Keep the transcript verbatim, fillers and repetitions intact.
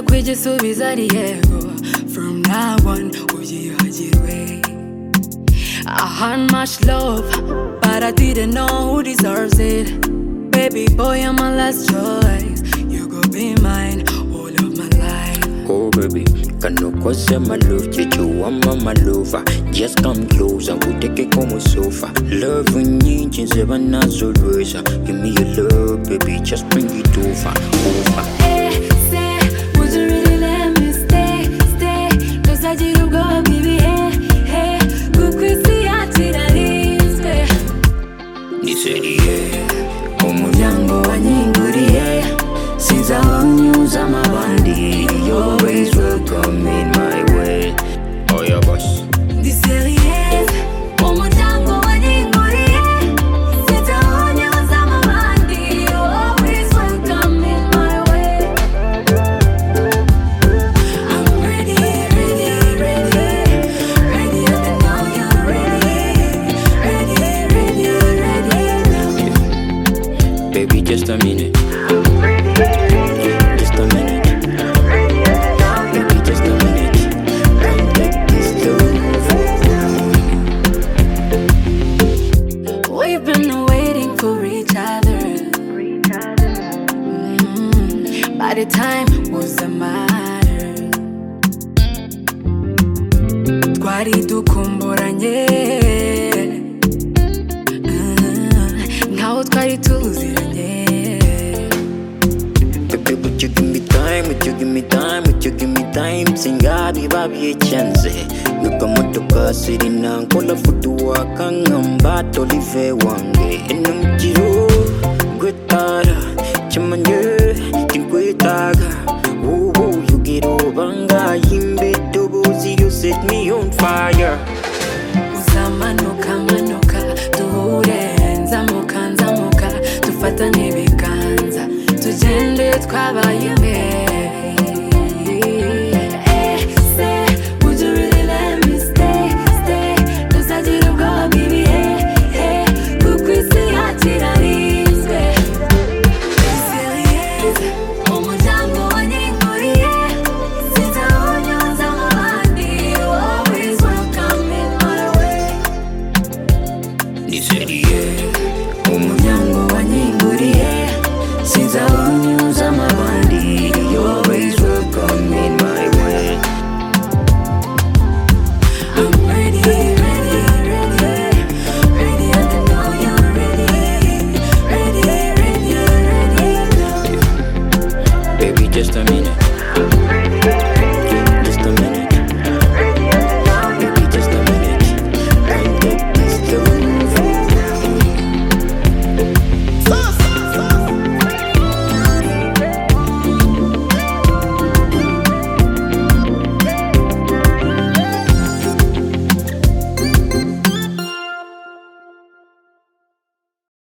kwigisubiza ari yego. From now on ubyiyagirwe. I had much love, but I didn't know who deserves it. Baby boy, you're my last choice. You go be mine all of my life. Oh baby, can no cause my love, you you want my lover. Just come close and we'll take it como sofa. Love when you change the bananas always. Give me your love, baby, just bring it over, over. Hey, say, would you really let me stay, stay? Cause I did go, baby, hey, hey. Kukwisi atirarizwe. Niseriye, umuryango wanyinguriye. Since I news I'm a bandy, you always welcome in my way. Oh yeah, boss. Niseriye, umuryango wanyinguriye. Since I news I'm a bandy, you always welcome in my way. I'm ready, ready, ready. Ready, I know you're ready. Ready, ready, ready. Baby, just a minute. Just a minute. Baby, just a minute. Come take this love. We've been waiting for each other. Mm, by the time was a matter. Twari dukumburanye. Mm, nkaho twari tuziranye. Baby, would you give me time? Would you give me time? Would you give me time? Singabi babi a chance. Yuka motoka sirina nkola futu wakangamba tolive wange. Enum jiro gwetara chamanye tinkwetaga. Oh oh, you get over nga yimbe dobozi, you set me on fire. Uzamanuka manuka duhure nzamuka nzamuka dufatane ibiganza tugende twabaye imwe. Eh, say, would you really let me stay, stay? Cause I didn't go, baby, hey, hey. Kukwisi atirarizwe. Serious, umuryango wanyinguriye. Since I knew I'm a bandy, you always welcome in my way. Niseriye, umuryango wanyinguriye. Since I knew I'm a bandy, you always welcome in my way. I'm ready, ready, ready. Ready, I know you're ready. Ready, ready, ready. Baby, just a minute.